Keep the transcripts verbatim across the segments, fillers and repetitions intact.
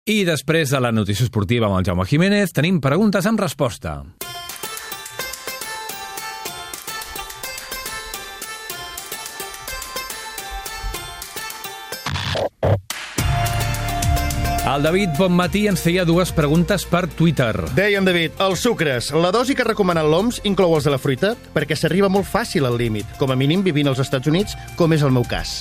I després de la notícia esportiva amb el Jaume Jiménez, tenim preguntes amb resposta. El David Bonmatí ens feia dues preguntes per Twitter. Deia en David, els sucres, la dosi que recomana l'O M S inclou els de la fruita? Perquè s'arriba molt fàcil al límit, com a mínim vivint als Estats Units, com és el meu cas.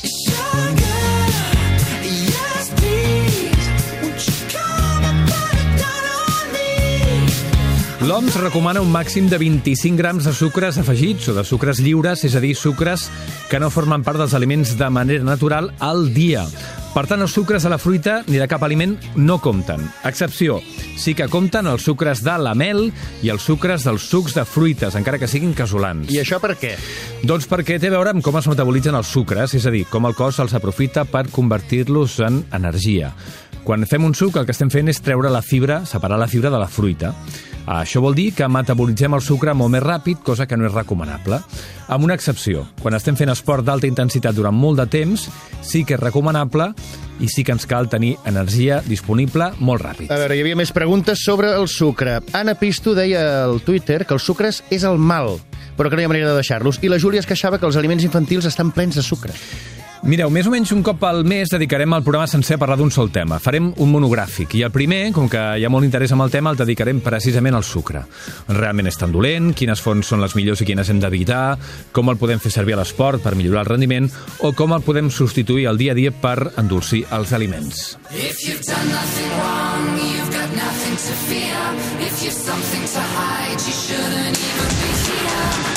L'O M S recomana un màxim de vint-i-cinc grams de sucres afegits o de sucres lliures, és a dir, sucres que no formen part dels aliments de manera natural al dia. Per tant, els sucres de la fruita ni de cap aliment no compten. Excepció, sí que compten els sucres de la mel i els sucres dels sucs de fruites, encara que siguin casolans. I això per què? Doncs perquè té a veure amb com es metabolitzen els sucres, és a dir, com el cos els aprofita per convertir-los en energia. Quan fem un suc, el que estem fent és treure la fibra, separar la fibra de la fruita. Això vol dir que metabolitzem el sucre molt més ràpid, cosa que no és recomanable. Amb una excepció, quan estem fent esport d'alta intensitat durant molt de temps, sí que és recomanable i sí que ens cal tenir energia disponible molt ràpid. A veure, hi havia més preguntes sobre el sucre. Anna Pisto deia al Twitter que els sucres és el mal, però que no hi ha manera de deixar-los. I la Júlia es queixava que els aliments infantils estan plens de sucre. Mireu, més o menys un cop al mes dedicarem el programa sencer a parlar d'un sol tema. Farem un monogràfic i el primer, com que hi ha molt interès en el tema, el dedicarem precisament al sucre. Realment és tan dolent? Quines fonts són les millors i quines hem d'evitar? Com el podem fer servir a l'esport per millorar el rendiment? O com el podem substituir al dia a dia per endolcir els aliments? If you've done nothing wrong, you've got nothing to fear. If you've something to hide, you shouldn't even be here.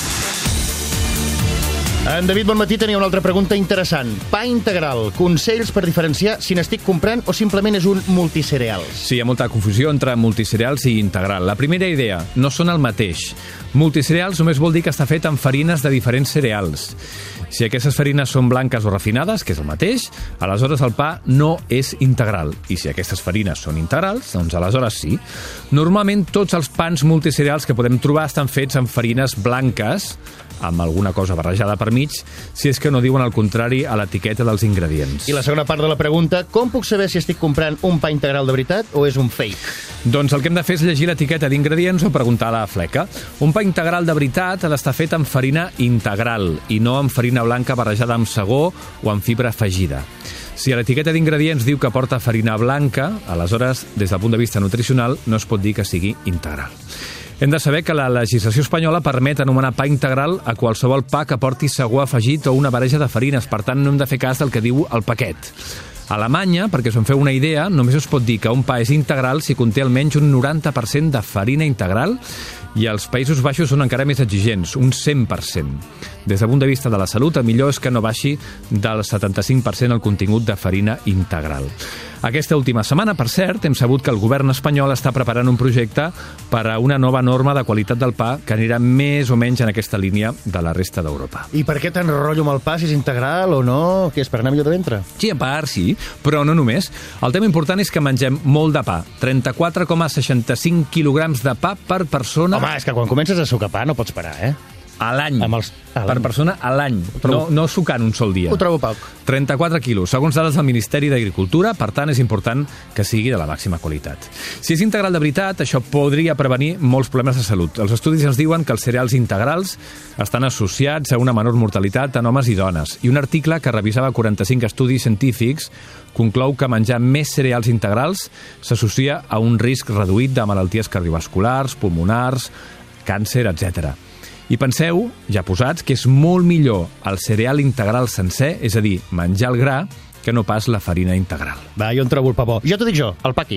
En David Bonmatí tenia una altra pregunta interessant. Pa integral, consells per diferenciar si n'estic comprant o simplement és un multicereals? Sí, hi ha molta confusió entre multicereals i integral. La primera idea, no són el mateix. Multicereals només vol dir que està fet amb farines de diferents cereals. Si aquestes farines són blanques o refinades, que és el mateix, aleshores el pa no és integral. I si aquestes farines són integrals, doncs aleshores sí. Normalment tots els pans multicereals que podem trobar estan fets amb farines blanques, amb alguna cosa barrejada per mig, si és que no diuen el contrari a l'etiqueta dels ingredients. I la segona part de la pregunta, com puc saber si estic comprant un pa integral de veritat o és un fake? Doncs el que hem de fer és llegir l'etiqueta d'ingredients o preguntar a la fleca. Un pa integral de veritat ha d'estar fet amb farina integral i no amb farina blanca barrejada amb segó o amb fibra afegida. Si a l'etiqueta d'ingredients diu que porta farina blanca, aleshores, des del punt de vista nutricional, no es pot dir que sigui integral. Hem de saber que la legislació espanyola permet anomenar pa integral a qualsevol pa que porti segó afegit o una barreja de farines. Per tant, no hem de fer cas del que diu el paquet. A Alemanya, perquè us en feu una idea, només us pot dir que un pa és integral si conté almenys un noranta per cent de farina integral i als Països Baixos són encara més exigents, un cent per cent. Des del punt de vista de la salut, el millor és que no baixi del setanta-cinc per cent el contingut de farina integral. Aquesta última setmana, per cert, hem sabut que el govern espanyol està preparant un projecte per a una nova norma de qualitat del pa que anirà més o menys en aquesta línia de la resta d'Europa. I per què tant rotllo amb el pa, si és integral o no? Què és, per anar millor de ventre? Sí, a part, sí, però no només. El tema important és que mengem molt de pa, trenta-quatre coma seixanta-cinc quilograms de pa per persona. Home, és que quan comences a sucar pa no pots parar, eh? A l'any, els... per persona a l'any, no, no sucant un sol dia. Ho trobo poc. trenta-quatre quilos, segons dades del Ministeri d'Agricultura, per tant és important que sigui de la màxima qualitat. Si és integral de veritat, això podria prevenir molts problemes de salut. Els estudis ens diuen que els cereals integrals estan associats a una menor mortalitat en homes i dones, i un article que revisava quaranta-cinc estudis científics conclou que menjar més cereals integrals s'associa a un risc reduït de malalties cardiovasculars, pulmonars, càncer, etcètera. I penseu, ja posats, que és molt millor el cereal integral sencer, és a dir, menjar el gra, que no pas la farina integral. Va, jo en trobo el pa bo. Ja t'ho dic jo, el pa aquí.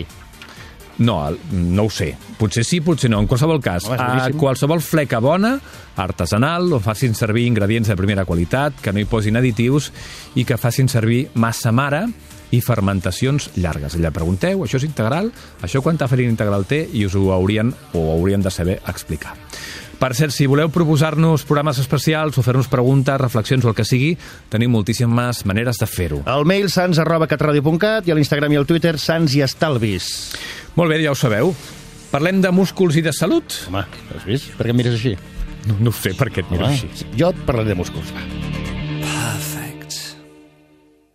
No, no ho sé. Potser sí, potser no. En qualsevol cas, Home, a qualsevol fleca bona, artesanal, o facin servir ingredients de primera qualitat, que no hi posin additius i que facin servir massa mare i fermentacions llargues. Allà pregunteu, això és integral? Això quanta farina integral té? I us ho haurien o haurien de saber explicar. Per cert, si voleu proposar-nos programes especials o fer-nos preguntes, reflexions o el que sigui, tenim moltíssimes maneres de fer-ho. Al mail sans arroba catradio punt cat i a l'Instagram i al Twitter sans i estalvis. Molt bé, ja ho sabeu. Parlem de músculs i de salut? Home, has vist? Per què em mires així? No, no ho sé per què et miro Home, així. jo et parlaré de músculs, va.